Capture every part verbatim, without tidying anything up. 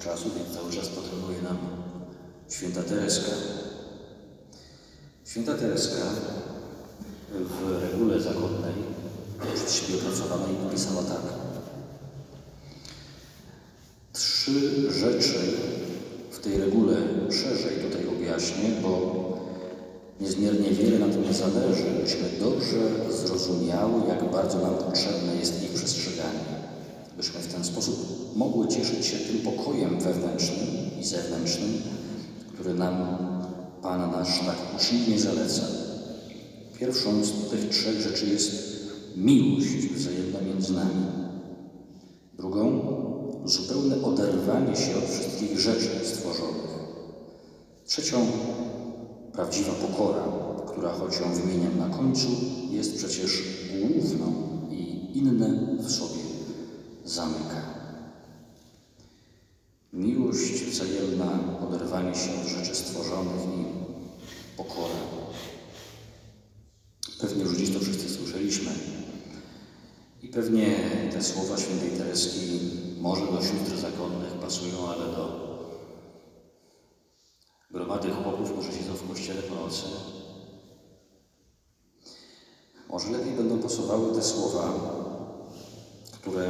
czasu, więc cały czas patronuje nam święta Tereska. Święta Tereska w regule zakonnej przez siebie opracowanej napisała tak. Trzy rzeczy w tej regule szerzej tutaj objaśnię, bo niezmiernie wiele na tym zależy, byśmy dobrze zrozumiały, jak bardzo nam potrzebne jest ich przestrzeganie. Byśmy w ten sposób mogły cieszyć się tym pokojem wewnętrznym i zewnętrznym, który nam Pan nasz tak uczciwie zaleca. Pierwszą z tych trzech rzeczy jest miłość wzajemna między nami. Drugą zupełne oderwanie się od wszystkich rzeczy stworzonych. Trzecią prawdziwa pokora, która, choć ją wymieniam na końcu, jest przecież główną i inne w sobie zamyka. Miłość wzajemna, oderwanie się od rzeczy stworzonych i pokora. Pewnie już dziś to wszyscy słyszeliśmy. I pewnie te słowa świętej Tereski może do sióstr zakonnych pasują, ale do gromady chłopów, którzy siedzą w kościele po nocy. Może lepiej będą pasowały te słowa, które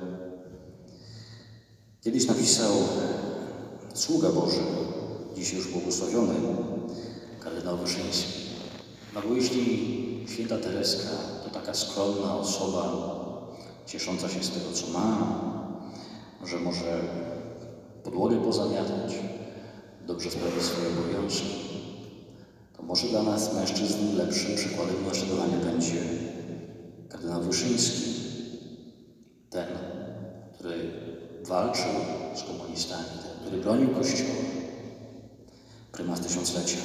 kiedyś napisał sługa Boży, dziś już błogosławiony, kardynał Wyszyński. No bo jeśli święta Tereska to taka skromna osoba, ciesząca się z tego, co ma, że może podłogę pozamiatać, dobrze sprawić swoje obowiązki, to może dla nas, mężczyzn, lepszym przykładem naśladowania będzie kardynał Wyszyński. Ten, który walczył z komunistami, ten, który bronił Kościoła, prymas tysiąclecia.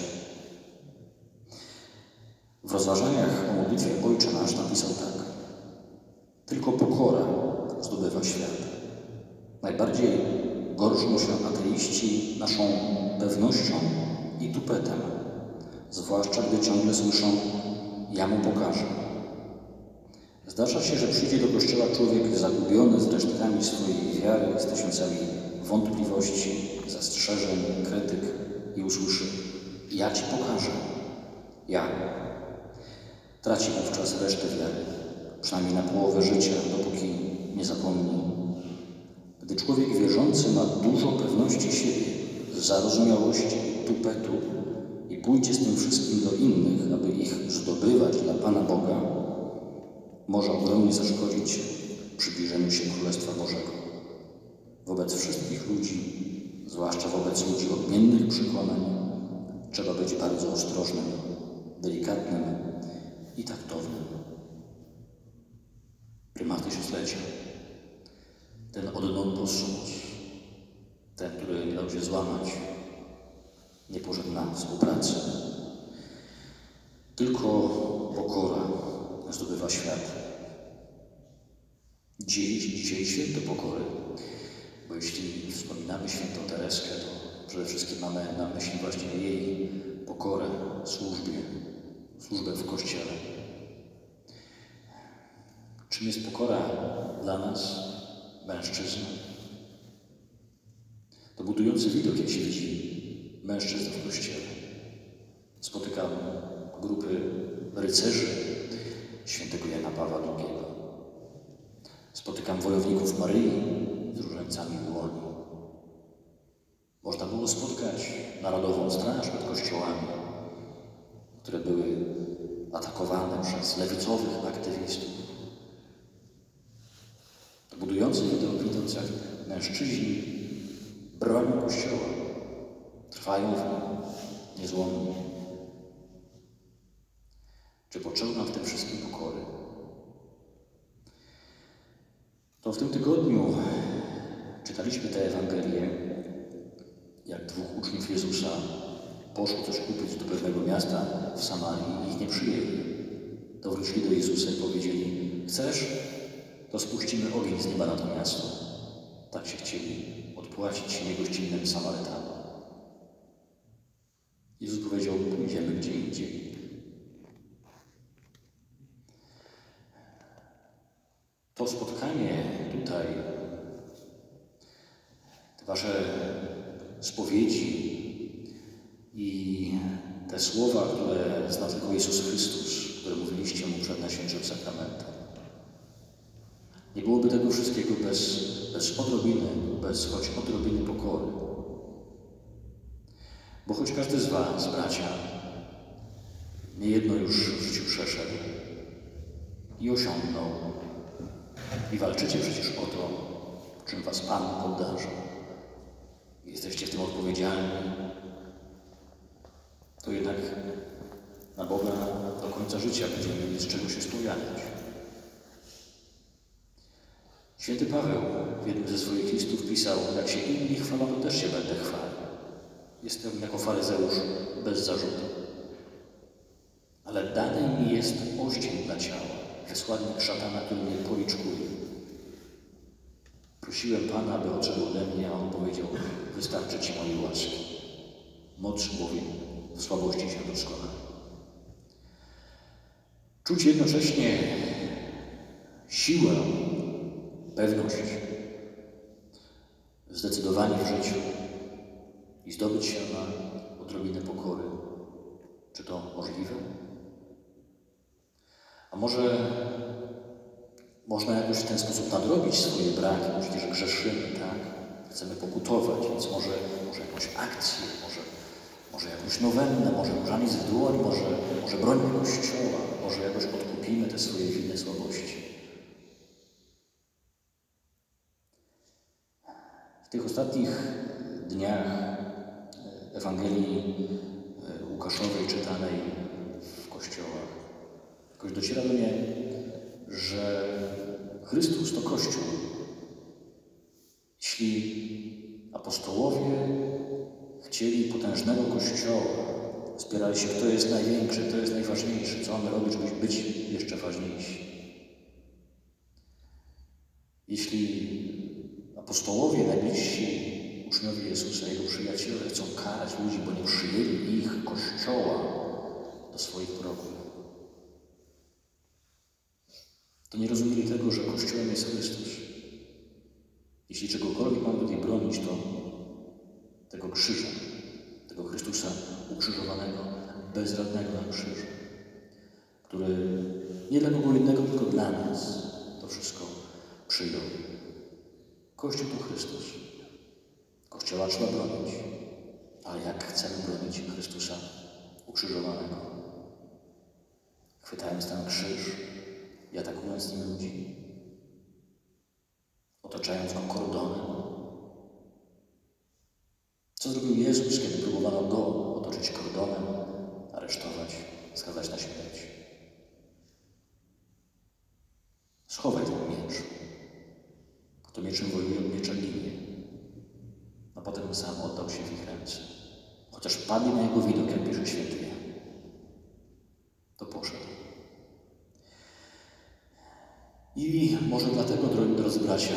W rozważaniach o modlitwie Ojcze Nasz napisał tak. Tylko pokora zdobywa świat. Najbardziej gorszą się ateiści naszą pewnością i tupetem, zwłaszcza gdy ciągle słyszą ja mu pokażę. Zdarza się, że przyjdzie do kościoła człowiek zagubiony z resztkami swojej wiary, z tysiącami wątpliwości, zastrzeżeń, krytyk i usłyszy ja ci pokażę. Ja. Traci wówczas resztę wiary, przynajmniej na połowę życia, dopóki nie zapomni. Gdy człowiek wierzący ma dużo pewności siebie, zarozumiałości i tupetu i pójdzie z tym wszystkim do innych, aby ich zdobywać dla Pana Boga, może ogromnie zaszkodzić przybliżeniu się Królestwa Bożego. Wobec wszystkich ludzi, zwłaszcza wobec ludzi odmiennych przekonań, trzeba być bardzo ostrożnym, delikatnym i taktownym. Prymas tysiąclecia. Ten od non possumus, ten, który nie dał się złamać, nie poszedł na współpracę. Tylko pokora zdobywa świat. Dziś, dzisiaj święto pokory, bo jeśli wspominamy świętą Tereskę, to przede wszystkim mamy na myśli właśnie jej pokorę w służbie, służbę w Kościele. Czym jest pokora dla nas, mężczyzn? To budujący widok, jak się widzi mężczyzn w Kościele. Spotykam grupy rycerzy świętego Jana Pawła drugiego. Spotykam wojowników Maryi z różańcami w dłoni. Można było spotkać Narodową Straż przed kościołami, które były atakowane przez lewicowych aktywistów. To budujący widok, widząc jak mężczyźni bronią Kościoła, trwają w nim niezłomnie. Czy potrzeba nam w tym wszystkim pokory? To w tym tygodniu czytaliśmy tę Ewangelię, jak dwóch uczniów Jezusa poszło coś kupić do pewnego miasta w Samarii i ich nie przyjęli. To wrócili do Jezusa i powiedzieli, chcesz, to spuścimy ogień z nieba na to miasto. Tak się chcieli odpłacić niegościnnym Samarytanom. Jezus powiedział, pójdziemy gdzie indziej. To spotkanie tutaj, te wasze spowiedzi i te słowa, które zna tylko Jezus Chrystus, które mówiliście Mu przed Najświętszym Sakramentem. Nie byłoby tego wszystkiego bez, bez odrobiny, bez choć odrobiny pokory. Bo choć każdy z was, bracia, niejedno już w życiu przeszedł i osiągnął, i walczycie przecież o to, czym was Pan obdarzył. Jesteście w tym odpowiedzialni. To jednak na Boga do końca życia będziemy mieli z czego się spowiadać. Święty Paweł w jednym ze swoich listów pisał: jak się inni chwalą, to też się będę chwalił. Jestem jako faryzeusz bez zarzutu. Ale dany mi jest oścień dla ciała, wysłannik szatana, który mnie policzkuje. Prosiłem Pana, aby odszedł ode mnie, a On powiedział: wystarczy Ci mojej łaski. Moc bowiem w słabości się doskonale. Czuć jednocześnie siłę, pewność, zdecydowanie w życiu i zdobyć się na odrobinę pokory. Czy to możliwe? A może można jakoś w ten sposób nadrobić swoje braki? Przecież grzeszymy, tak? Chcemy pokutować, więc może, może jakąś akcję, może, może jakąś nowennę, może różaniec w dłoń, może, może brońmy Kościoła, może jakoś odkupimy te swoje winy, słabości. W tych ostatnich dniach Ewangelii Łukaszowej czytanej w kościołach jakoś dociera do mnie, że Chrystus to Kościół. Jeśli apostołowie chcieli potężnego Kościoła, spierali się, kto jest największy, kto jest najważniejszy, co mamy robić, żeby być jeszcze ważniejsi. Jeśli apostołowie, najbliżsi uczniowie Jezusa, Jego przyjaciele chcą karać ludzi, bo nie przyjęli ich Kościoła do swoich progów, to nie rozumieli tego, że Kościołem jest Chrystus. Jeśli czegokolwiek mamy tutaj bronić, to tego krzyża, tego Chrystusa ukrzyżowanego, bezradnego na krzyżu, który nie dla kogo innego, tylko dla nas to wszystko przyjął. Kościół to Chrystus. Kościoła trzeba bronić, ale jak chcemy bronić Chrystusa ukrzyżowanego? Chwytając ten krzyż i atakując nim ludzi, otaczając go kordonem. Co zrobił Jezus, kiedy próbowano go otoczyć kordonem, aresztować, skazać na śmierć? Schowaj ten miecz. Kto mieczem wojuje, od miecza ginie. A potem sam oddał się w ich ręce. Chociaż padli na jego widok, jak pisze święty Jan, to poszedł. I może dlatego, drodzy bracia,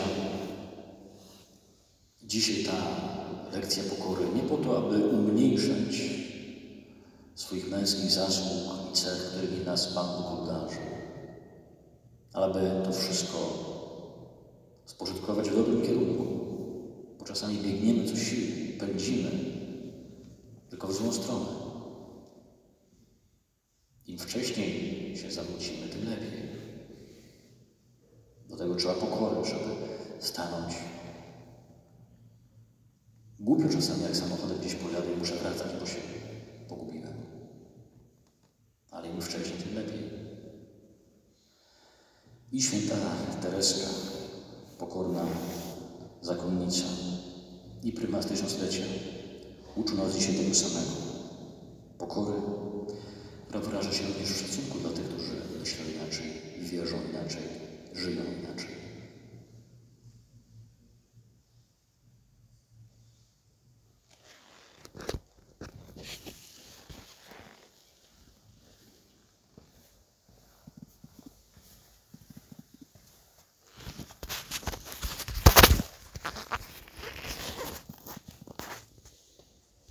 dzisiaj ta lekcja pokory nie po to, aby umniejszać swoich męskich zasług i cech, którymi nas Pan Bóg obdarzył, ale aby to wszystko spożytkować w dobrym kierunku, bo czasami biegniemy co siły, pędzimy, tylko w złą stronę. Im wcześniej się zawrócimy, tym lepiej. Do tego trzeba pokory, żeby stanąć. Głupio czasami, jak samochodem gdzieś pojadę i muszę wracać, bo się pogubiłem. Ale im wcześniej, tym lepiej. I święta Tereska, pokorna zakonnica i prymas tysiąclecia uczą nas dzisiaj tego samego. Pokory, która wyraża się również w szacunku dla tych, którzy myślą inaczej, wierzą inaczej, żyją inaczej.